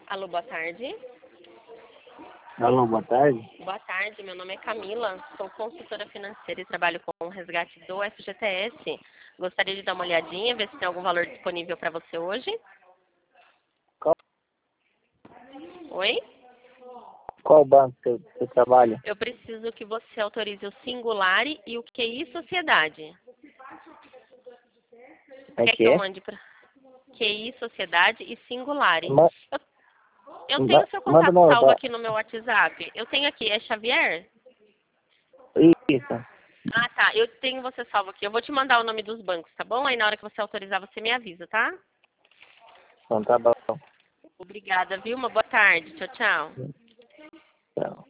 Alô, boa tarde. Alô, boa tarde. Boa tarde, meu nome é Camila, sou consultora financeira e trabalho com o resgate do FGTS. Gostaria de dar uma olhadinha, ver se tem algum valor disponível para você hoje. Qual, Oi? qual banco você trabalha? Eu preciso que você autorize o Singulare e o QI Sociedade. É Quer que que eu é? mande para QI Sociedade e Singulare? Ma- Eu tenho seu Manda contato no... salvo aqui no meu WhatsApp. Eu tenho aqui, é Xavier? Isso. Ah, tá. Eu tenho você salvo aqui. Eu vou te mandar o nome dos bancos, tá bom? Aí na hora que você autorizar, você me avisa, tá? Então tá bom. Obrigada, viu? Uma boa tarde. Tchau, tchau. Tchau.